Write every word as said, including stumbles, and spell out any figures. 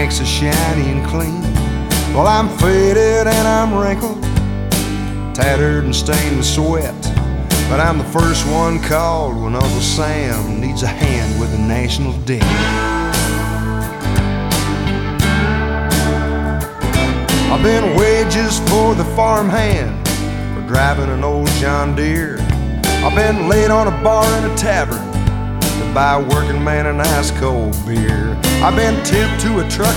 tanks are shiny and clean. Well, I'm faded and I'm wrinkled, tattered and stained with sweat, but I'm the first one called when Uncle Sam needs a hand with the national debt. I've been wages for the farmhand, for driving an old John Deere. I've been laid on a bar in a tavern to buy a working man an ice cold beer. I've been tipped to a truck